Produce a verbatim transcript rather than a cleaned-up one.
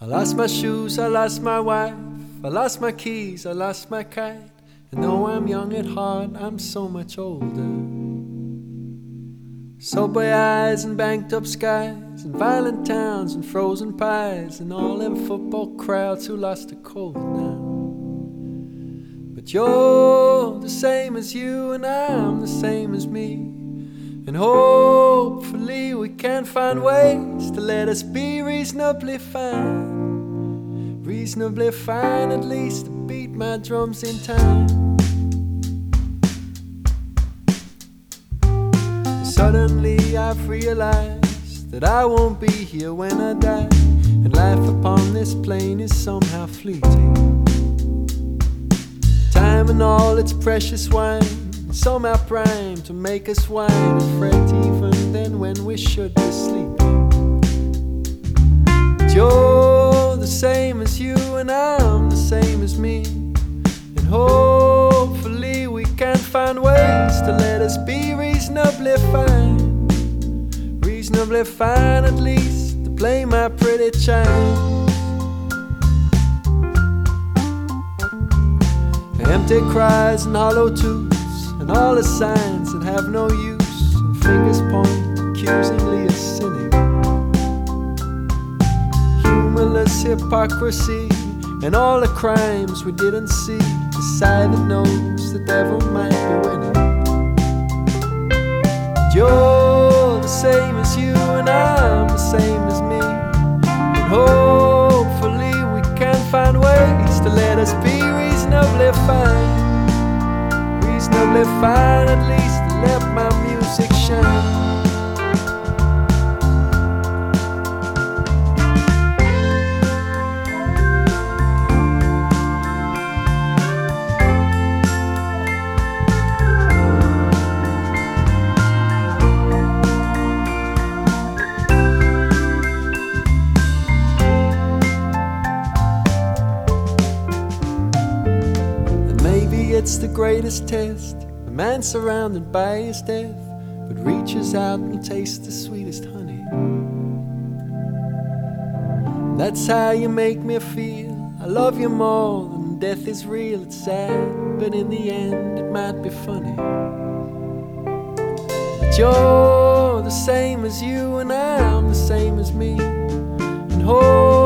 I lost my shoes, I lost my wife, I lost my keys, I lost my kite. And though I'm young at heart, I'm so much older. Subway eyes and banked up skies, and violent towns and frozen pies, and all them football crowds who lost the cold now. But you're the same as you, and I'm the same as me, and hopefully we can find ways to let us be reasonably fine. Reasonably fine, at least to beat my drums in time. Suddenly I've realized that I won't be here when I die, and life upon this plane is somehow fleeting. Time and all its precious wine, somehow primed to make us whine and fret even then when we should be sleeping. But you're the same as you, and I'm the same as me, and hopefully we can find ways to let us be reasonably fine. Reasonably fine, at least to play my pretty chimes. Empty cries and hollow tooths, and all the signs that have no use, and fingers point accusingly at sinning. Humorless hypocrisy, and all the crimes we didn't see, the side that knows the devil might be winning. You're the same as you, and I'm the same as me, and hopefully we can find ways to let us be reasonably fine. Reasonably fine, at least to let my music shine. It's the greatest test, a man surrounded by his death, but reaches out and tastes the sweetest honey. That's how you make me feel. I love you more than death is real. It's sad, but in the end it might be funny. But you're the same as you, and I'm the same as me, and hold